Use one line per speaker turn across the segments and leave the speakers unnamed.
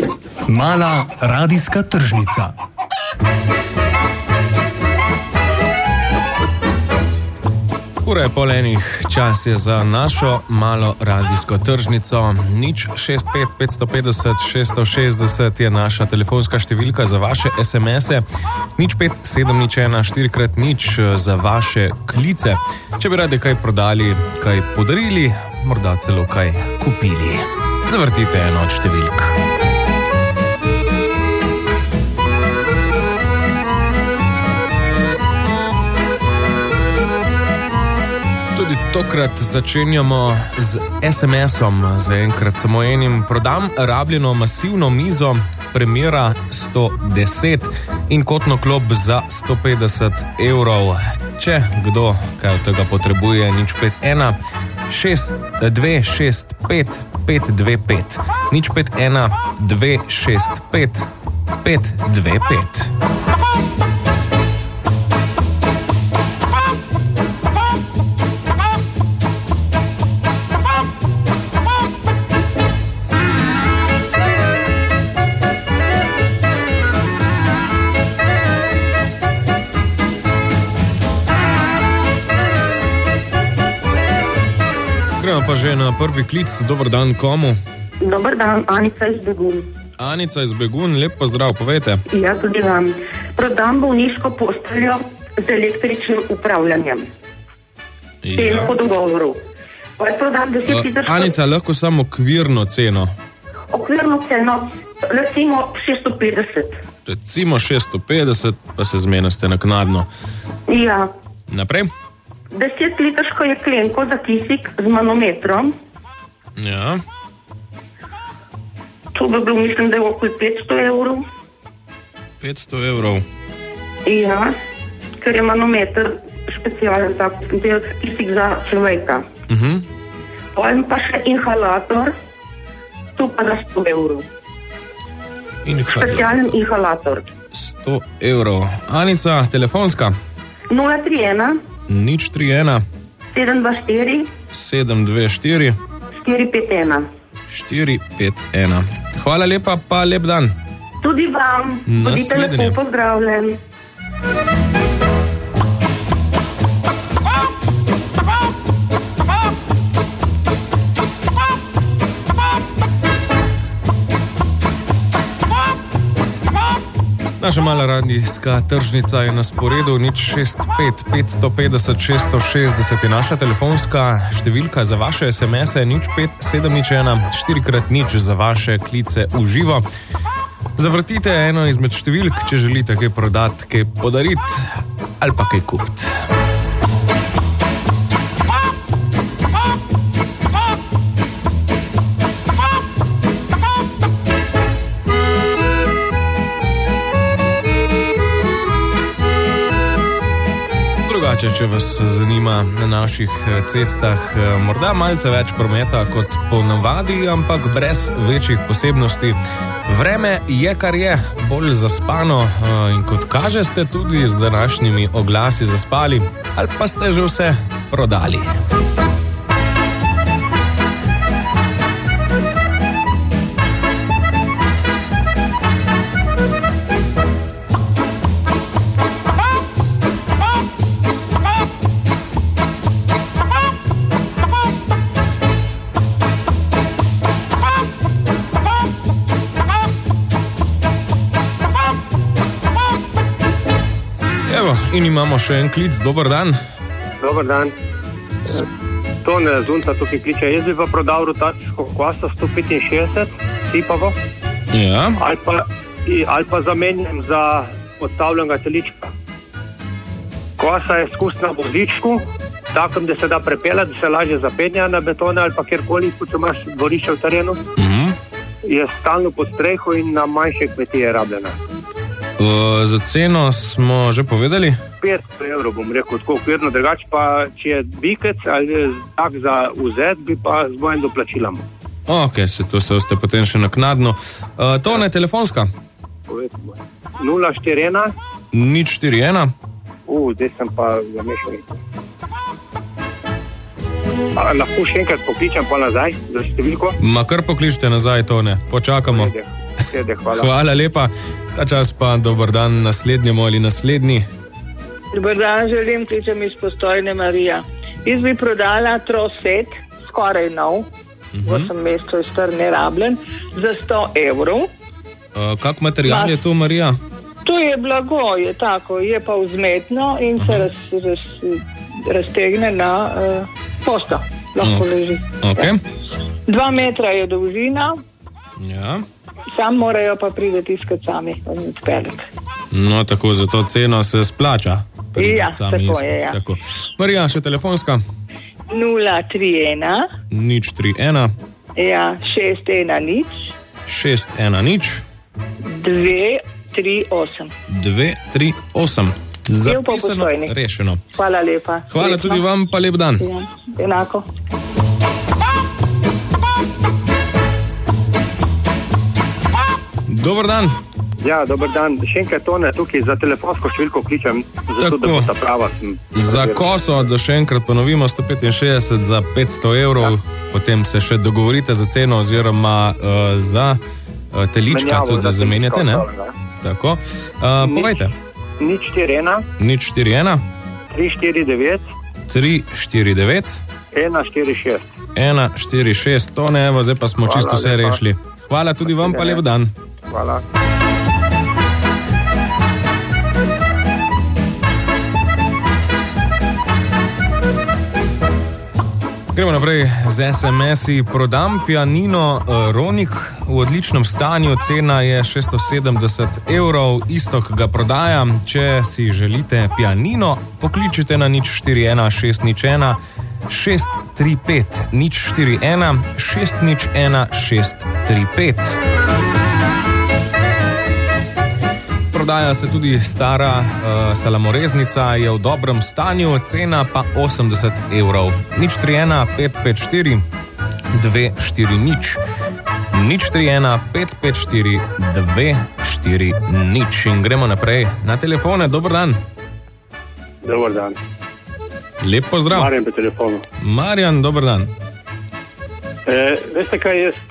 Mala radijska tržnica.
Ura je pol enih, čas je za našo malo radijsko tržnico. 065 550 660 je naša telefonska številka za vaše SMS-e. 05701 4x0 za vaše klice. Če bi radi kaj prodali, kaj podarili, morda celo kaj kupili. Zavrtite eno od številk. Tudi tokrat začenjamo z SMS-om, zaenkrat samo enim. Prodam rabljeno masivno mizo Premiera 110 in kotno klop za 150 evrov. Če kdo kaj od tega potrebuje, 051 265 525. 051 265 525. Gremo pa že na prvi klic. Dober dan, komu?
Dober dan, Anica iz Begun.
Anica iz Begun, lep pozdrav, povejte.
Ja, tudi vam. Prodam bolniško posteljo z električnim upravljanjem. Ceno po dogovoru. Prodam 10 tisoč...
Anica, lahko samo okvirno ceno?
Okvirno ceno, recimo 650.
Recimo 650, pa se zmenite naknadno.
Ja.
Naprej?
10-litrsko jeklenko za kisik z manometrom.
Ja.
To bi bil, mislim, da je okoli 500 evrov.
500 evrov.
Ja, ker je manometer specialen za kisik za človeka. Pojem pa še inhalator, tu pa za 100 evrov. Specialen inhalator.
100 evrov. Anica, telefonska?
031
031
724
724
451.
451. Hvala lepa, pa lep dan.
Tudi vam. Bodite lepo pozdravljeni.
Naša mala radijska tržnica je na sporedu. 065 550 660 je naša telefonska številka za vaše SMS-e. 05701 4x0 za vaše klice v živo. Zavrtite eno izmed številk, če želite kaj prodati, kaj podariti ali pa kaj kupiti. Če vas zanima na naših cestah morda malce več prometa kot ponavadi, ampak brez večjih posebnosti. Vreme je, kar je, bolj zaspano in kot kaže, ste tudi z današnjimi oglasi zaspali ali pa ste že vse prodali. In imamo še en klic. Dober dan.
Dober dan. Tone Zunca tukaj kliče. Jaz bi pa prodal rotacijsko koso 165, tipavo.
Ja.
Ali pa zamenjam za odstavljenega telička. Kosa je skusna v vozičku, takem, da se da prepeljati, da se lažje zapenja na betone ali pa kjerkoli, če imaš dvorišče v terenu. Je stalno pod streho in na manjše kmetije rabljena.
Za ceno smo že povedali?
500 evrov bom rekel, tako okvirno, drugače pa, če je bikec ali tak za vzet, bi pa z mojim doplačilom.
Ok, se to se ste potem še naknadno. Tone, telefonska?
041
041
zdaj sem pa zamešal. Lahko še enkrat pokličem pa nazaj za številko?
Ma kar pokličite nazaj, Tone, počakamo.
Hvala.
Hvala lepa. Ta čas pa dober dan naslednjemu ali naslednji.
Dobar dan, želim, kličem iz Postojne Marija. Jaz bi prodala troset, skoraj nov, v 8 mesecev je star nerabljen, za 100 evrov.
Kak material je to, Marija?
To je blago, je tako, je pa vzmetno in se raztegne na posto, lahko leži.
Okay.
2 metra je dolžina,
Ja.
sam morajo pa priti iskat sami in odpeljati.
No, tako za to ceno se splača.
Ja, tako je, ja.
Tako. Marija, še telefonska?
031
031
ja, 610
610
238.
238.
Bil pa v
Zapisano,
Postojni.
rešeno.
Hvala lepa.
Hvala
Srečno.
tudi vam, pa lep dan.
Ja, enako.
Dober dan.
Ja, dober dan. Še enkrat Tone, tukaj za telefonsko številko kličem, zato da
Tako.
bo ta prava.
Za koso, da še enkrat ponovimo, 165 za 500 evrov, potem se še dogovorite za ceno oziroma za telička
Menjavo
tudi
za
zamenjate,
telička
ne?
opravljena.
Tako. Povejte.
041
041
349
349
146.
146, to ne, evo, zdaj pa smo
Hvala
čisto vse
lepa.
rešili. Hvala tudi vam, pa lep dan.
Hvala.
Gremo naprej z SMS-i. Prodam pianino Ronik v odličnem stanju, cena je 670 evrov, Istok ga prodaja. Če si želite pianino, pokličite na 041 601 635 041 601 635. Prodaja se tudi stara salamoreznica, je v dobrem stanju, cena pa 80 evrov. 031 554 240 031 554 240. In gremo naprej na telefone. Dober dan.
Dobar dan.
Lep pozdrav.
Marjan po telefonu.
Marjan, dober dan.
Veste kaj, jaz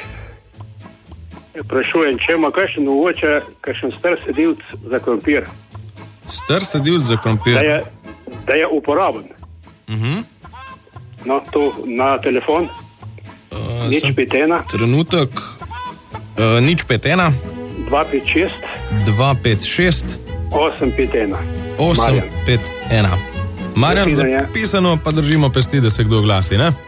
sprašujem, če ima kakšen uvoče, kakšen star sedilc za krompir,
Star sedilc za krompir.
da je uporaben. No, to na telefon, nič
Sem
51
trenutek. 051
256
256
851.
851. Marjan,
Zapisano je.
zapisano, pa držimo pesti, da se kdo oglasi, ne?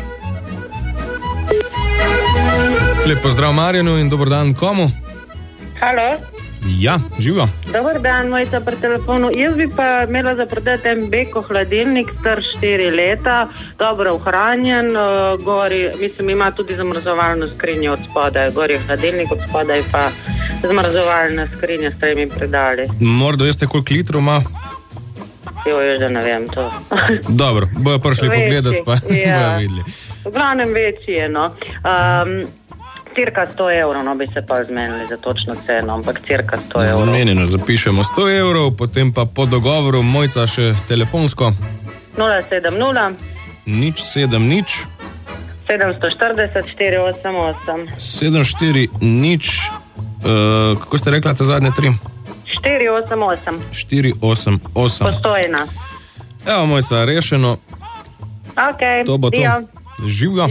Lep pozdrav Marjanu in dober dan komu?
Halo,
Ja, živo.
dober dan, Mojca pri telefonu. Jaz bi pa imela za prodati en beko hladilnik, star 4 leta, dobro ohranjen, gori, mislim, ima tudi zamrzovalno skrinjo od spodaj, gori je hladilnik, od spodaj pa zamrzovalna skrinja s 3 predali.
Morda veste, koliko litrov ima?
Jo, jaz da ne vem to.
Dobro, bojo prišli
Večji,
pogledati, pa
ja.
bojo videli.
V glavnem večji je, no. Cirka 100 evrov, no bi se pa zmenili za točno ceno, ampak cirka 100 evrov.
Zmenjeno, zapišemo 100 evrov, potem pa po dogovoru Mojca še telefonsko.
070
070
740 488.
740, kako ste rekla, te zadnje 3?
488.
488.
Postojna.
Evo, Mojca, rešeno,
Ok,
to bo to.
ja.
Živjo.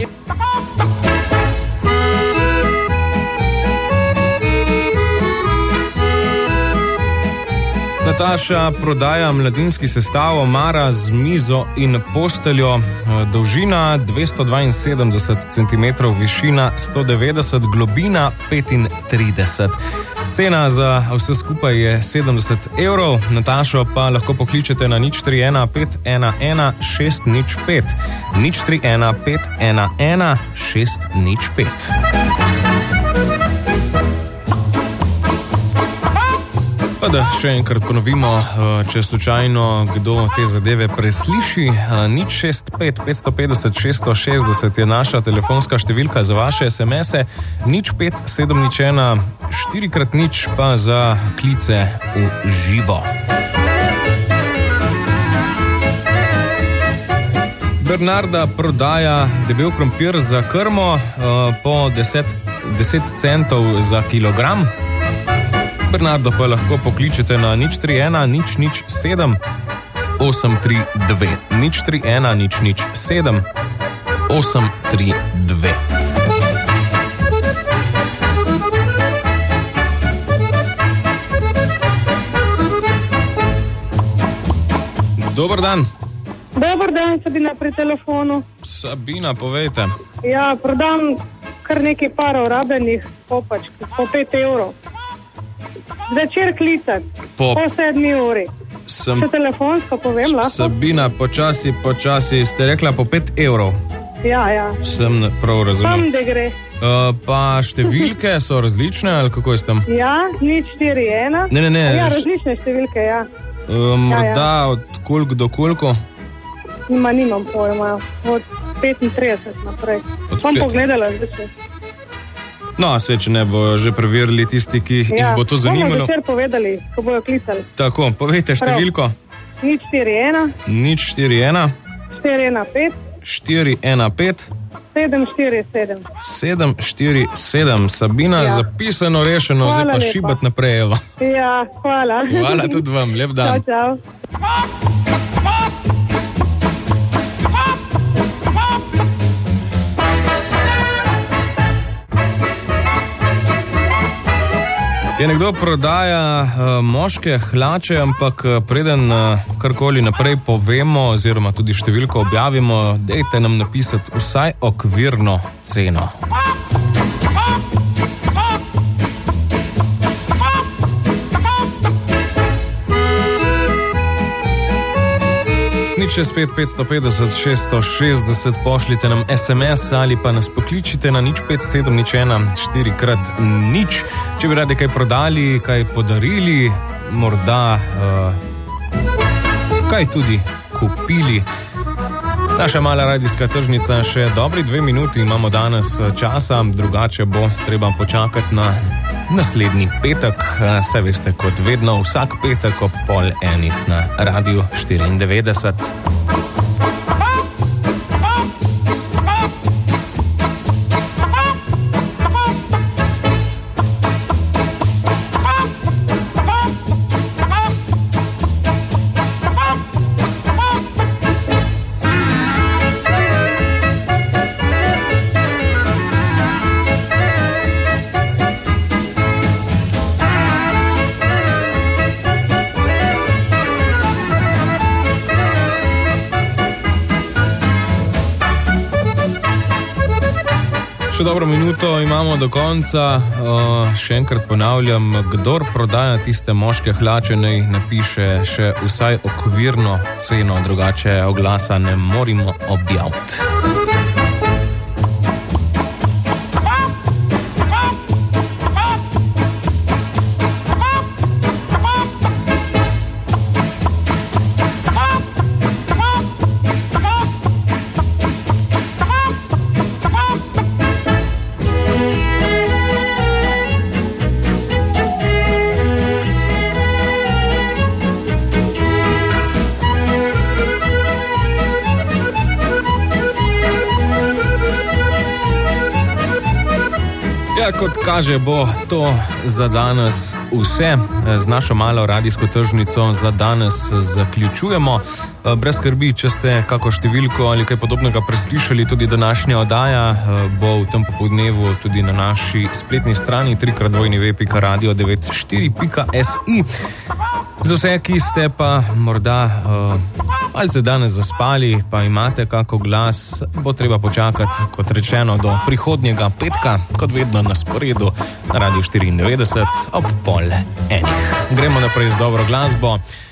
Nataša prodaja mladinski sestav omara z mizo in posteljo, dolžina 272 cm, višina 190, globina 35. Cena za vse skupaj je 70 evrov. Natašo pa lahko pokličete na 031 511 605. 031 511 605. Pa da še enkrat ponovimo, če slučajno kdo te zadeve presliši, 065 550 660 je naša telefonska številka za vaše SMS-e, 05701 4x0 pa za klice v živo. Bernarda prodaja debel krompir za krmo po 10 10 centov za kilogram. Bernardo pa lahko pokličete na 031 007 832. 031 007 832. Dober dan.
Dober dan, Sabina pri telefonu.
Sabina, povejte.
Ja, prodam kar nekaj parov rabljenih kopačk, po 5 evrov. Zvečer klicati, po 7 uri. Se telefonsko povem, lahko?
Sabina, počasi, ste rekla po 5 evrov.
Ja.
Sem prav razumel.
Tam, da gre.
Pa številke so različne, ali kako je s tem?
Ja, 041.
Ne.
Ja, različne številke, ja.
Morda od koliko do koliko?
Nimam pojma, od 35 naprej. Bom pogledala zdaj.
No, če ne bo že preverili tisti, ki jih bo to zanimalo.
Bomo večer povedali, ko bojo klicali.
Tako, povejte številko.
041
041
415 747.
747. Sabina, zapisano, rešeno, zdaj pa šibat naprej, evo.
Ja, hvala.
Hvala tudi vam, lep dan.
Čau.
Je nekdo prodaja moške hlače, ampak preden karkoli naprej povemo oziroma tudi številko objavimo, dajte nam napisati vsaj okvirno ceno. Nič 550 660, pošljite nam SMS ali pa nas pokličite na 05701 4x0. Če bi radi kaj prodali, kaj podarili, morda kaj tudi kupili. Naša mala radijska tržnica, še dobri 2 minuti imamo danes časa, drugače bo treba počakati na naslednji petek. Saj veste, kot vedno, vsak petek ob 12:30 na Radiu 94. Še dobro minuto imamo do konca. Še enkrat ponavljam, kdor prodaja tiste moške hlače, naj napiše še vsaj okvirno ceno, drugače oglasa ne moremo objaviti. Kot kaže, bo to za danes vse. Z našo malo radijsko tržnico za danes zaključujemo. Brez skrbi, če ste kako številko ali kaj podobnega preslišali, tudi današnja oddaja bo v tem popoldnevu tudi na naši spletni strani www.radio94.si. Za vse, ki ste pa morda malce danes zaspali, pa imate kako glas, bo treba počakati, kot rečeno, do prihodnjega petka, kot vedno na sporedu na Radiu 94 ob 12:30. Gremo naprej z dobro glasbo.